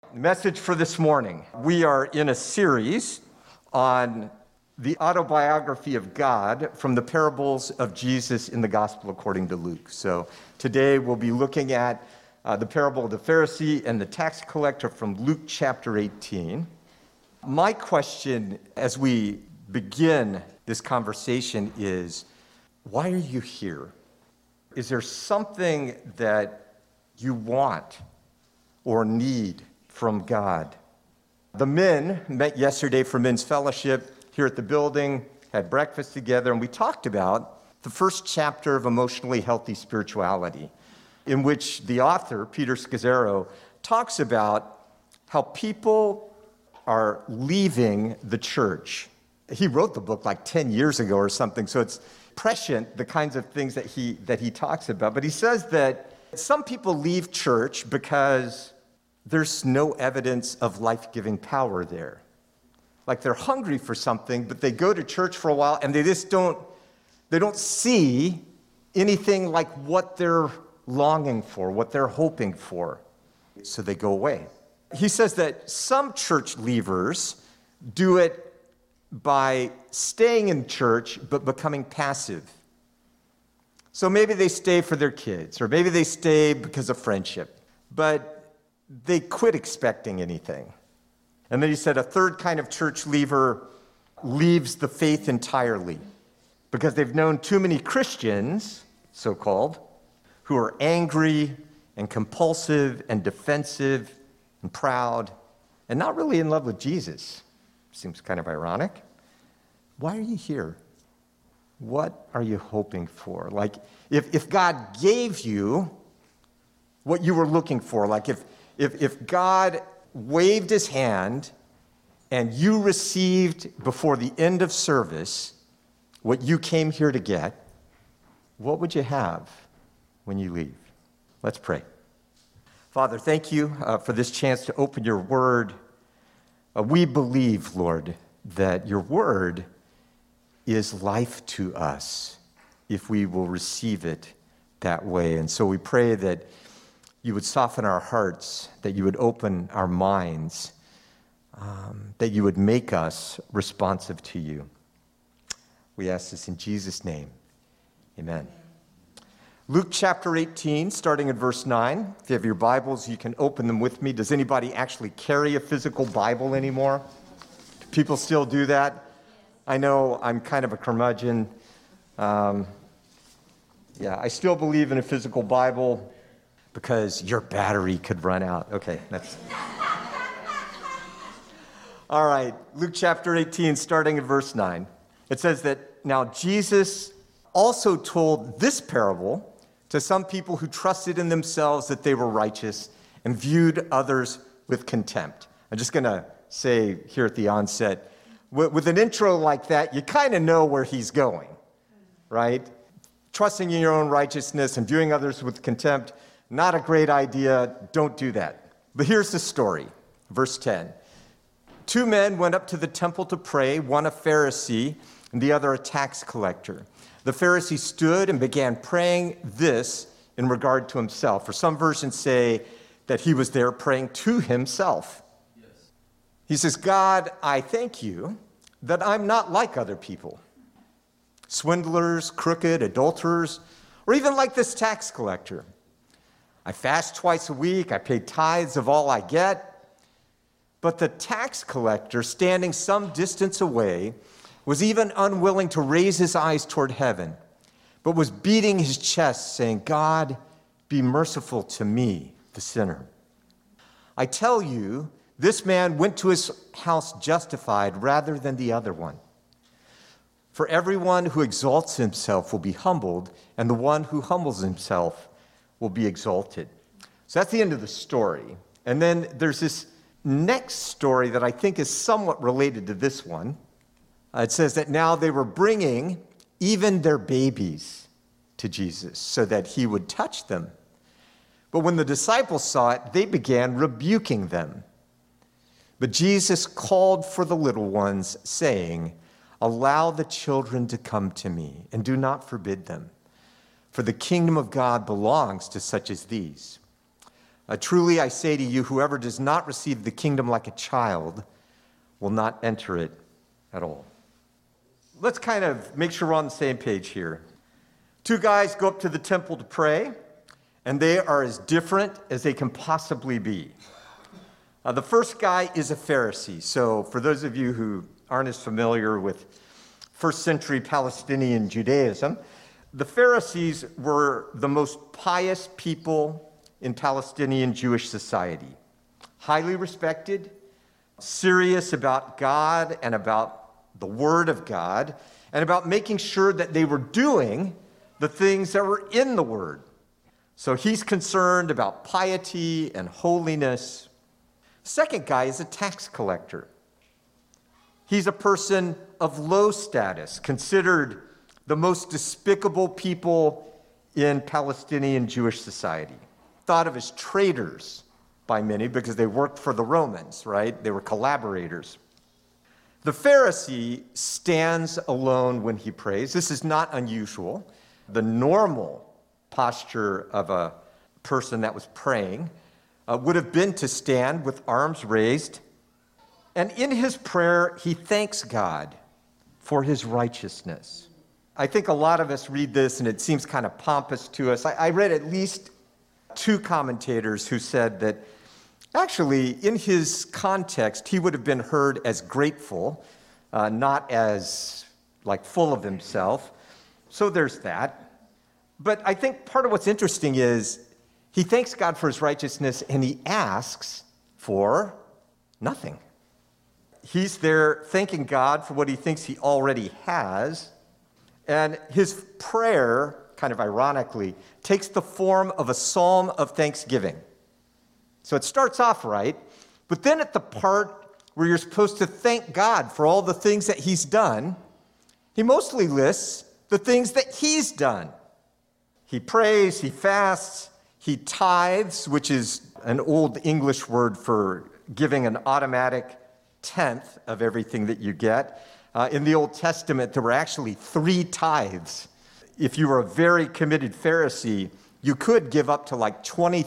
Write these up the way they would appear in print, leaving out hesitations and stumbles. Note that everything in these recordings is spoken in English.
Message for this morning. We are in a series on the autobiography of God from the parables of Jesus in the Gospel according to Luke. So today we'll be looking at the parable of the Pharisee and the tax collector from Luke chapter 18. My question as we begin this conversation is, why are you here? Is there something that you want or need from God? The men met yesterday for men's fellowship here at the building, had breakfast together, and we talked about the first chapter of Emotionally Healthy Spirituality, in which the author, Peter Scazzero, talks about how people are leaving the church. He wrote the book like 10 years ago or something, so it's prescient, the kinds of things that he talks about. But he says that some people leave church because there's no evidence of life-giving power there. Like they're hungry for something, but they go to church for a while and they don't see anything like what they're longing for, what they're hoping for. So they go away. He says that some church leavers do it by staying in church but becoming passive. So maybe they stay for their kids, or maybe they stay because of friendship, but they quit expecting anything. And then he said a third kind of church leaver leaves the faith entirely because they've known too many Christians, so-called, who are angry and compulsive and defensive and proud and not really in love with Jesus. Seems kind of ironic. Why are you here? What are you hoping for? Like, if God gave you what you were looking for, like if God waved his hand and you received before the end of service what you came here to get, what would you have when you leave? Let's pray. Father, thank you for this chance to open your word. We believe, Lord, that your word is life to us if we will receive it that way. And so we pray that you would soften our hearts, that you would open our minds, that you would make us responsive to you. We ask this in Jesus' name. Amen. Luke chapter 18, starting at verse 9. If you have your Bibles, you can open them with me. Does anybody actually carry a physical Bible anymore? Do people still do that? I know I'm kind of a curmudgeon. I still believe in a physical Bible because your battery could run out. Okay, that's... All right, Luke chapter 18, starting at verse 9. It says that, now Jesus also told this parable to some people who trusted in themselves that they were righteous and viewed others with contempt. I'm just going to say here at the onset, with an intro like that, you kind of know where he's going, right? Trusting in your own righteousness and viewing others with contempt, not a great idea. Don't do that. But here's the story. Verse 10. 2 men went up to the temple to pray, one a Pharisee and the other a tax collector. The Pharisee stood and began praying this in regard to himself. Or some versions say that he was there praying to himself. Yes. He says, God, I thank you that I'm not like other people, swindlers, crooked, adulterers, or even like this tax collector. I fast twice a week. I pay tithes of all I get. But the tax collector, standing some distance away, was even unwilling to raise his eyes toward heaven, but was beating his chest, saying, God, be merciful to me, the sinner. I tell you, this man went to his house justified rather than the other one. For everyone who exalts himself will be humbled, and the one who humbles himself will be exalted. So that's the end of the story. And then there's this next story that I think is somewhat related to this one. It says that now they were bringing even their babies to Jesus so that he would touch them. But when the disciples saw it, they began rebuking them. But Jesus called for the little ones, saying, allow the children to come to me, and do not forbid them, for the kingdom of God belongs to such as these. Truly I say to you, whoever does not receive the kingdom like a child will not enter it at all. Let's kind of make sure we're on the same page here. Two guys go up to the temple to pray, and they are as different as they can possibly be. The first guy is a Pharisee. So for those of you who aren't as familiar with first century Palestinian Judaism, the Pharisees were the most pious people in Palestinian Jewish society. Highly respected, serious about God and about the Word of God, and about making sure that they were doing the things that were in the Word. So he's concerned about piety and holiness. Second guy is a tax collector. He's a person of low status, considered the most despicable people in Palestinian Jewish society. Thought of as traitors by many because they worked for the Romans, right? They were collaborators. The Pharisee stands alone when he prays. This is not unusual. The normal posture of a person that was praying would have been to stand with arms raised. And in his prayer, he thanks God for his righteousness. I think a lot of us read this and it seems kind of pompous to us. I read at least two commentators who said that actually, in his context, he would have been heard as grateful, not as like full of himself. So there's that. But I think part of what's interesting is he thanks God for his righteousness and he asks for nothing. He's there thanking God for what he thinks he already has. And his prayer, kind of ironically, takes the form of a psalm of thanksgiving. So it starts off right, but then at the part where you're supposed to thank God for all the things that he's done, he mostly lists the things that he's done. He prays, he fasts, he tithes, which is an old English word for giving an automatic tenth of everything that you get. In the Old Testament, there were actually 3 tithes. If you were a very committed Pharisee, you could give up to like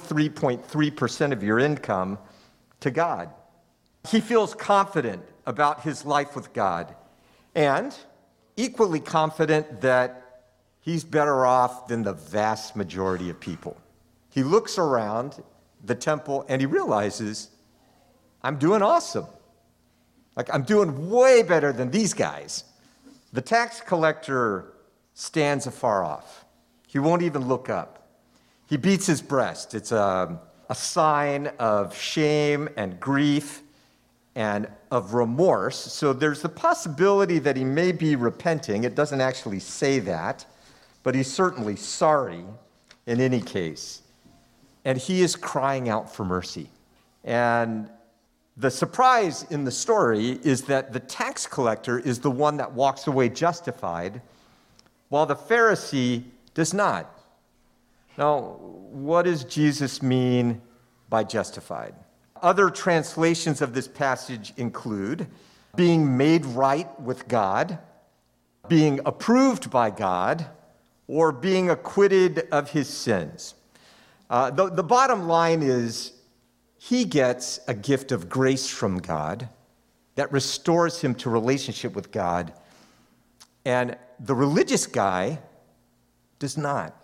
23.3% of your income to God. He feels confident about his life with God and equally confident that he's better off than the vast majority of people. He looks around the temple and he realizes, I'm doing awesome. Like, I'm doing way better than these guys. The tax collector stands afar off. He won't even look up. He beats his breast. It's a sign of shame and grief and of remorse. So there's the possibility that he may be repenting. It doesn't actually say that, but he's certainly sorry in any case. And he is crying out for mercy. And the surprise in the story is that the tax collector is the one that walks away justified, while the Pharisee does not. Now, what does Jesus mean by justified? Other translations of this passage include being made right with God, being approved by God, or being acquitted of his sins. The bottom line is he gets a gift of grace from God that restores him to relationship with God, and the religious guy does not.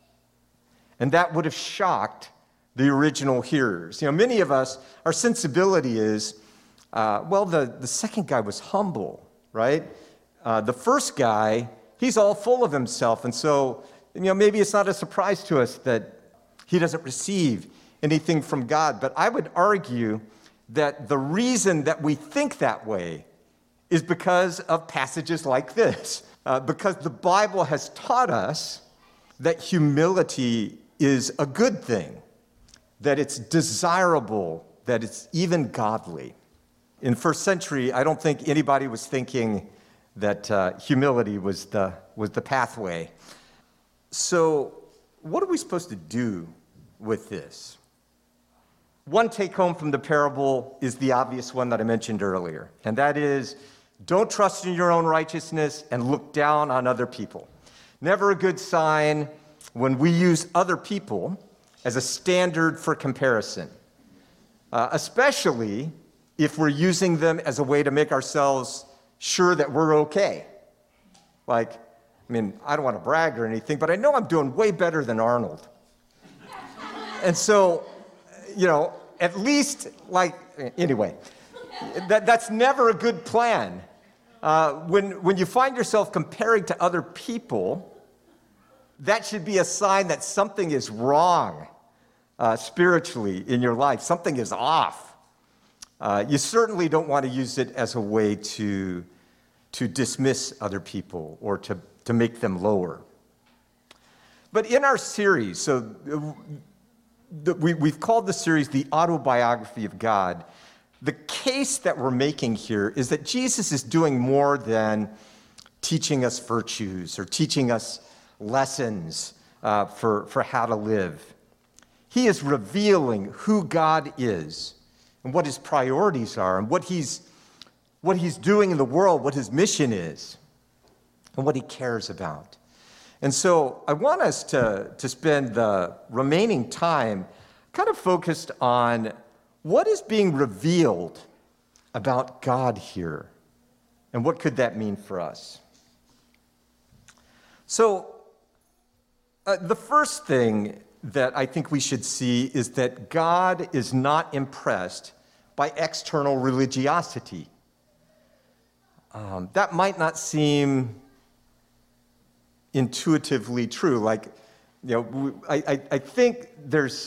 And that would have shocked the original hearers. You know, many of us, our sensibility is, the second guy was humble, right? The first guy, he's all full of himself. And so, maybe it's not a surprise to us that he doesn't receive anything from God. But I would argue that the reason that we think that way is because of passages like this. Because the Bible has taught us that humility is a good thing, that it's desirable, that it's even godly. In first century, I don't think anybody was thinking that humility was the pathway. So what are we supposed to do with this? One take-home from the parable is the obvious one that I mentioned earlier, and that is, don't trust in your own righteousness and look down on other people. Never a good sign when we use other people as a standard for comparison, especially if we're using them as a way to make ourselves sure that we're okay. Like, I mean, I don't want to brag or anything, but I know I'm doing way better than Arnold. And so, at least, anyway, that's never a good plan. When you find yourself comparing to other people, that should be a sign that something is wrong spiritually in your life. Something is off. You certainly don't want to use it as a way to dismiss other people or to make them lower. But in our series, we've called the series The Autobiography of God. The case that we're making here is that Jesus is doing more than teaching us virtues or teaching us lessons for how to live. He is revealing who God is and what his priorities are and what he's doing in the world, what his mission is, and what he cares about. And so I want us to spend the remaining time kind of focused on what is being revealed about God here, and what could that mean for us? So the first thing that I think we should see is that God is not impressed by external religiosity. That might not seem intuitively true. I think there's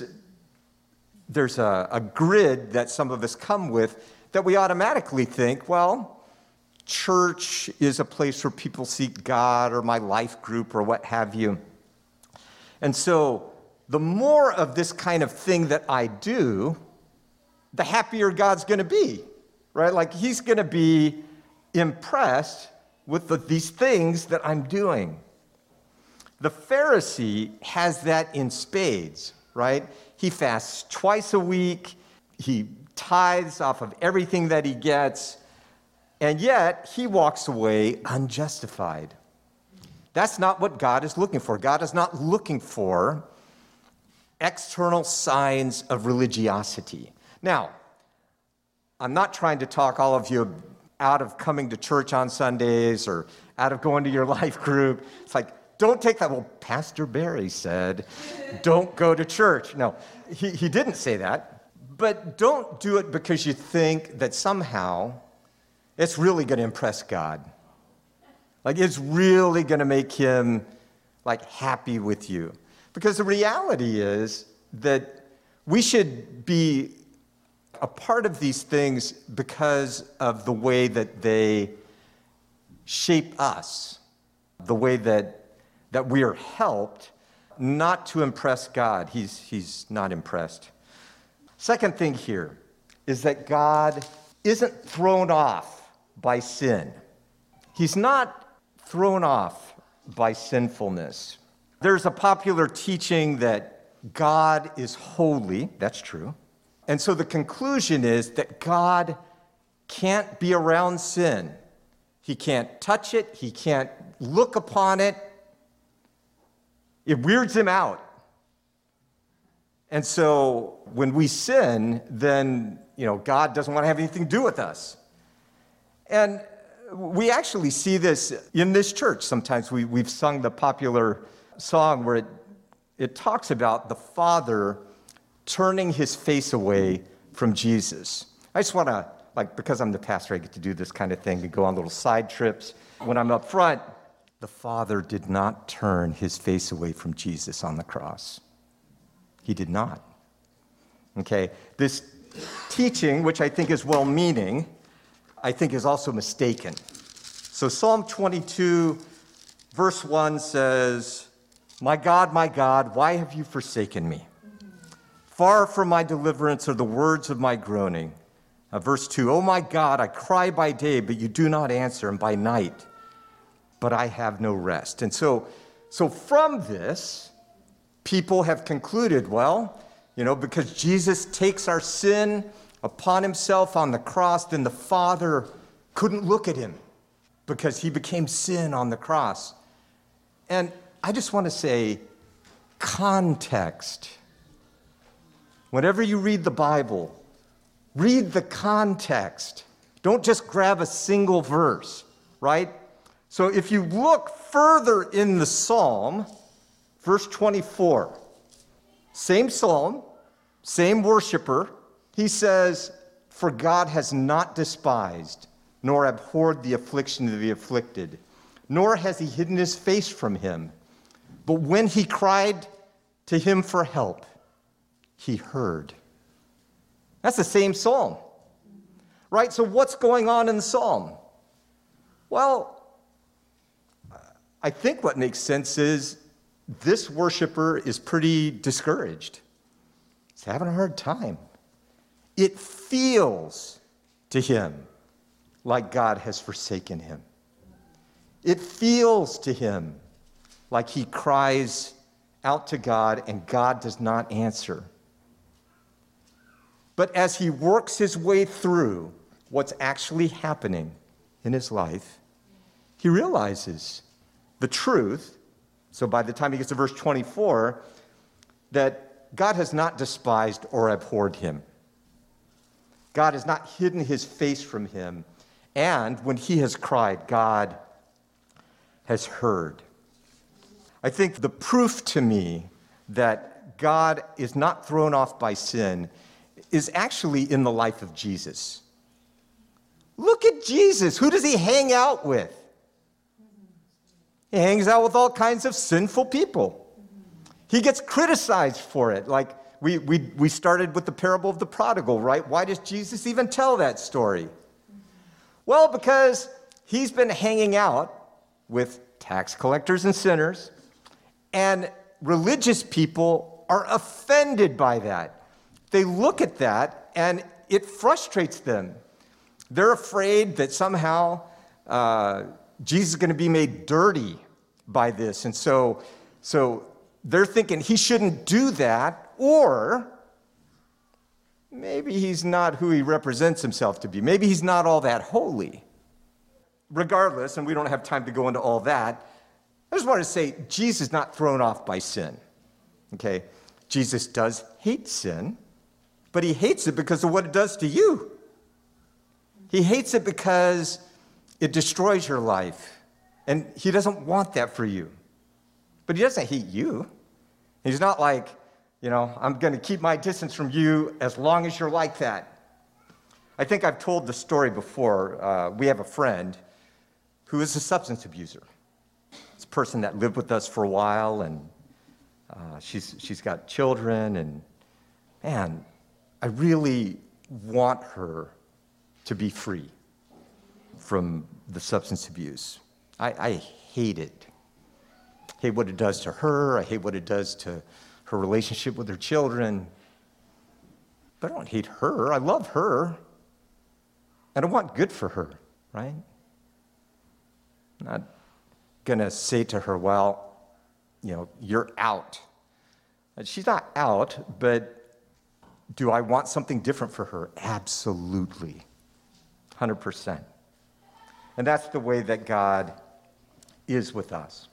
a grid that some of us come with that we automatically think, well, church is a place where people seek God, or my life group, or what have you. And so the more of this kind of thing that I do, the happier God's going to be, right? Like, he's going to be impressed with these things that I'm doing. The Pharisee has that in spades, right? He fasts twice a week. He tithes off of everything that he gets. And yet, he walks away unjustified. That's not what God is looking for. God is not looking for external signs of religiosity. Now, I'm not trying to talk all of you out of coming to church on Sundays or out of going to your life group. It's like, don't take that. Well, Pastor Barry said, don't go to church. No, he didn't say that. But don't do it because you think that somehow it's really going to impress God. Like, it's really going to make him, happy with you. Because the reality is that we should be a part of these things because of the way that they shape us, the way that we are helped, not to impress God. He's not impressed. Second thing here is that God isn't thrown off by sin. He's not thrown off by sinfulness. There's a popular teaching that God is holy. That's true. And so the conclusion is that God can't be around sin. He can't touch it. He can't look upon it. It weirds him out. And so when we sin, then, God doesn't want to have anything to do with us. And we actually see this in this church. Sometimes we've sung the popular song where it talks about the Father turning his face away from Jesus. I just want to, because I'm the pastor, I get to do this kind of thing and go on little side trips. When I'm up front, the Father did not turn his face away from Jesus on the cross. He did not. Okay? This teaching, which I think is well-meaning, I think is also mistaken. So Psalm 22, verse 1 says, my God, why have you forsaken me? Far from my deliverance are the words of my groaning. Verse 2, oh my God, I cry by day, but you do not answer, and by night, but I have no rest. And so from this, people have concluded, well, because Jesus takes our sin upon himself on the cross, then the Father couldn't look at him because he became sin on the cross. And I just want to say, context Whenever you read the Bible, read the context. Don't just grab a single verse, right? So if you look further in the psalm, verse 24, same psalm, same worshiper, he says, "For God has not despised, nor abhorred the affliction of the afflicted, nor has he hidden his face from him. But when he cried to him for help, he heard." That's the same psalm, right? So what's going on in the psalm? Well, I think what makes sense is this worshiper is pretty discouraged. He's having a hard time. It feels to him like God has forsaken him. It feels to him like he cries out to God and God does not answer. But as he works his way through what's actually happening in his life, he realizes the truth. So by the time he gets to verse 24, that God has not despised or abhorred him. God has not hidden his face from him. And when he has cried, God has heard. I think the proof to me that God is not thrown off by sin is actually in the life of Jesus. Look at Jesus. Who does he hang out with? He hangs out with all kinds of sinful people. He gets criticized for it. Like we started with the parable of the prodigal, right? Why does Jesus even tell that story? Well, because he's been hanging out with tax collectors and sinners, and religious people are offended by that. They look at that, and it frustrates them. They're afraid that somehow Jesus is going to be made dirty by this. And so they're thinking he shouldn't do that, or maybe he's not who he represents himself to be. Maybe he's not all that holy. Regardless, and we don't have time to go into all that, I just want to say Jesus is not thrown off by sin. Okay? Jesus does hate sin, but he hates it because of what it does to you. He hates it because it destroys your life, and he doesn't want that for you. But he doesn't hate you. He's not like, I'm going to keep my distance from you as long as you're like that. I think I've told the story before. We have a friend who is a substance abuser. It's a person that lived with us for a while, and she's got children, and man, I really want her to be free from the substance abuse. I hate it. I hate what it does to her. I hate what it does to her relationship with her children. But I don't hate her. I love her. And I want good for her, right? I'm not going to say to her, well, you're out. She's not out, but do I want something different for her? Absolutely. 100%. And that's the way that God is with us.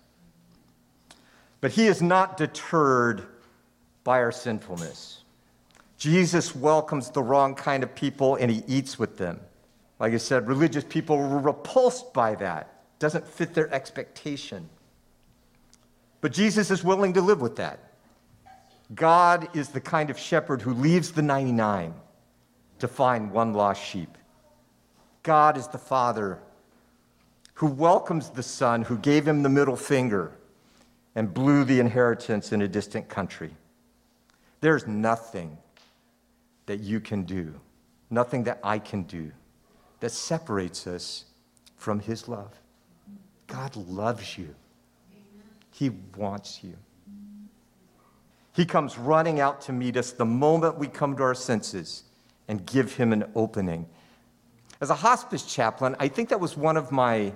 But he is not deterred by our sinfulness. Jesus welcomes the wrong kind of people and he eats with them. Like I said, religious people were repulsed by that. Doesn't fit their expectation. But Jesus is willing to live with that. God is the kind of shepherd who leaves the 99 to find one lost sheep. God is the Father who welcomes the Son who gave him the middle finger and blew the inheritance in a distant country. There's nothing that you can do, nothing that I can do that separates us from his love. God loves you. He wants you. He comes running out to meet us the moment we come to our senses and give him an opening. As a hospice chaplain, I think that was one of my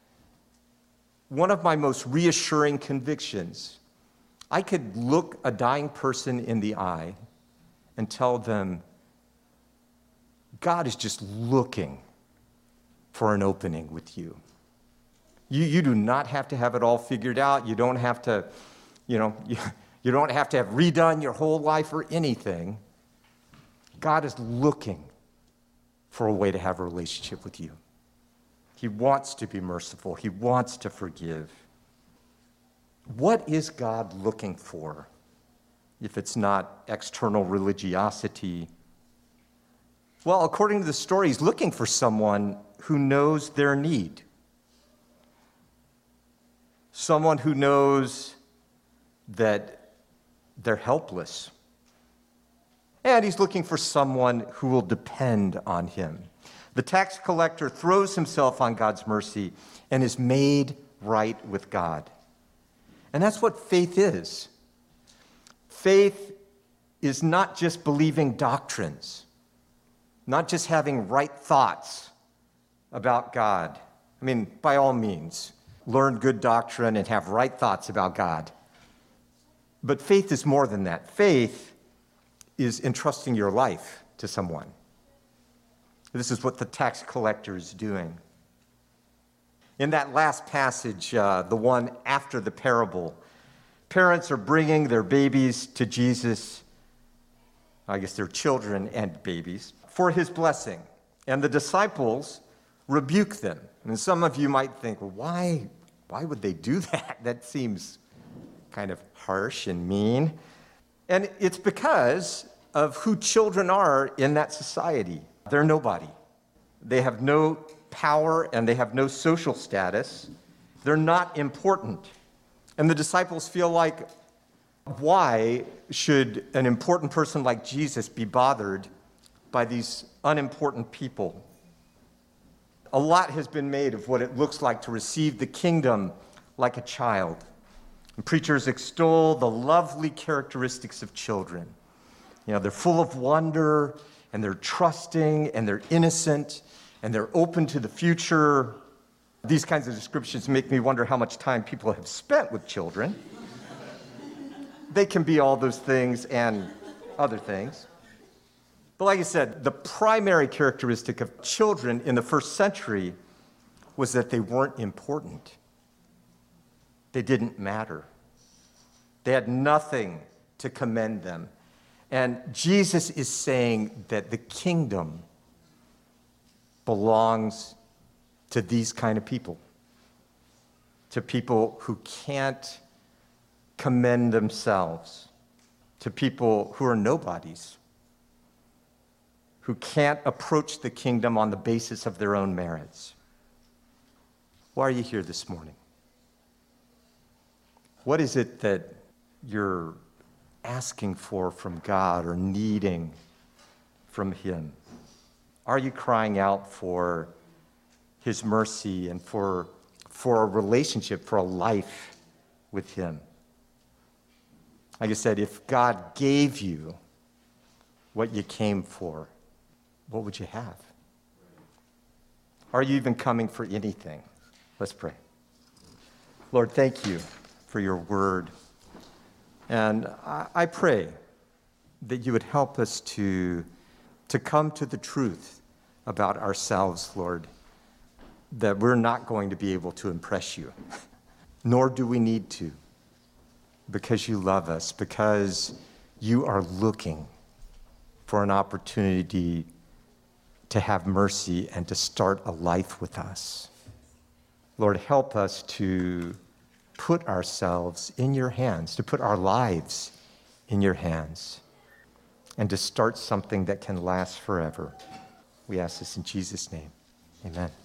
most reassuring convictions. I could look a dying person in the eye and tell them, God is just looking for an opening with you. You do not have to have it all figured out. You don't have to, you don't have to have redone your whole life or anything. God is looking for a way to have a relationship with you. He wants to be merciful. He wants to forgive. What is God looking for if it's not external religiosity? Well, according to the story, he's looking for someone who knows their need. Someone who knows that they're helpless. And he's looking for someone who will depend on him. The tax collector throws himself on God's mercy and is made right with God. And that's what faith is. Faith is not just believing doctrines, not just having right thoughts about God. I mean, by all means, learn good doctrine and have right thoughts about God. But faith is more than that. Faith is entrusting your life to someone. This is what the tax collector is doing. In that last passage, the one after the parable, parents are bringing their babies to Jesus, I guess their children and babies, for his blessing. And the disciples rebuke them. And some of you might think, well, why would they do that? That seems kind of harsh and mean. And it's because of who children are in that society. They're nobody. They have no power and they have no social status. They're not important. And the disciples feel like, why should an important person like Jesus be bothered by these unimportant people? A lot has been made of what it looks like to receive the kingdom like a child. And preachers extol the lovely characteristics of children. You know, they're full of wonder, and they're trusting, and they're innocent, and they're open to the future. These kinds of descriptions make me wonder how much time people have spent with children. They can be all those things and other things. But like I said, the primary characteristic of children in the first century was that they weren't important. They didn't matter. They had nothing to commend them. And Jesus is saying that the kingdom belongs to these kind of people, to people who can't commend themselves, to people who are nobodies, who can't approach the kingdom on the basis of their own merits. Why are you here this morning? What is it that you're asking for from God or needing from him? Are you crying out for his mercy and for a relationship, for a life with him? Like I said, if God gave you what you came for, what would you have? Are you even coming for anything? Let's pray. Lord, thank you for your word. And I pray that you would help us to come to the truth about ourselves, Lord, that we're not going to be able to impress you, nor do we need to, because you love us, because you are looking for an opportunity to have mercy and to start a life with us. Lord, help us to put ourselves in your hands, to put our lives in your hands, and to start something that can last forever. We ask this in Jesus' name. Amen.